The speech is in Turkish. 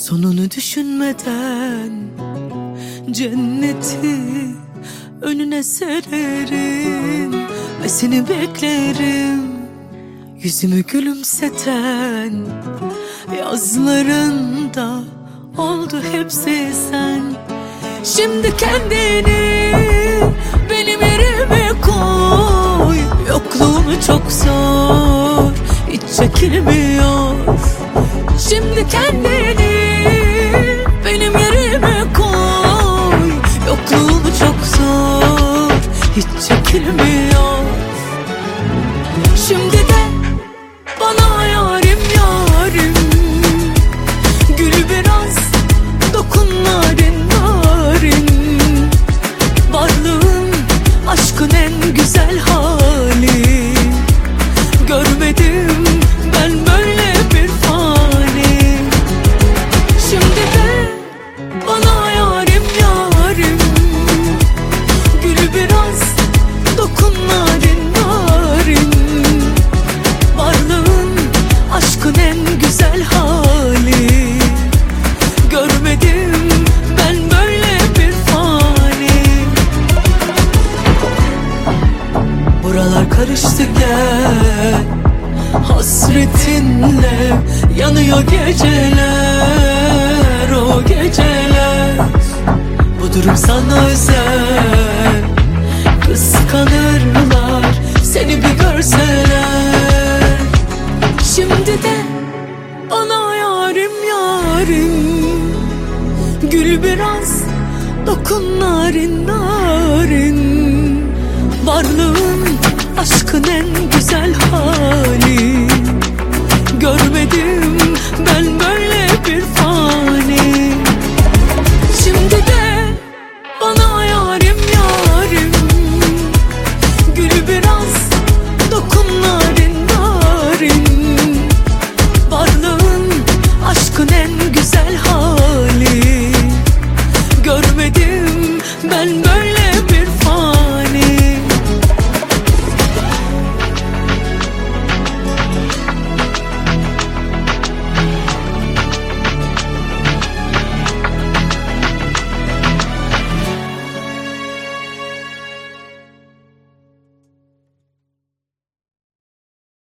Sonunu düşünmeden cenneti önüne sererim ve seni beklerim. Yüzümü gülümseten yazlarında oldu hepsi sen. Şimdi kendini benim yerime koy. Yokluğunu çok zor, hiç çekilmiyor. Şimdi kendini benim yerime koy. Yokluğunu çok zor, hiç çekilmiyor. Şimdi de bana yarim yarim, gül biraz, dokun narin narin. Varlığın aşkın en güzel hali. Görmedim ben böyle bir fani. Şimdi de bana yarim yarim, gül biraz, dokun narin narin. Varlığın aşkın en güzel hali. Görmedim ben böyle bir fani. Buralar karıştı gel, hasretinle yanıyor geceler, o geceler. Bu durum sana özel, kıskanırlar seni bir görseler. Şimdi de bana yarim yarim, gül biraz, dokun narin narin. Varlığın aşkın en güzel hali. Görmedim ben böyle bir fani. Şimdi de bana yarim yarim, gül biraz, dokun narin narin. Varlığın aşkın en güzel hali. Görmedim ben böyle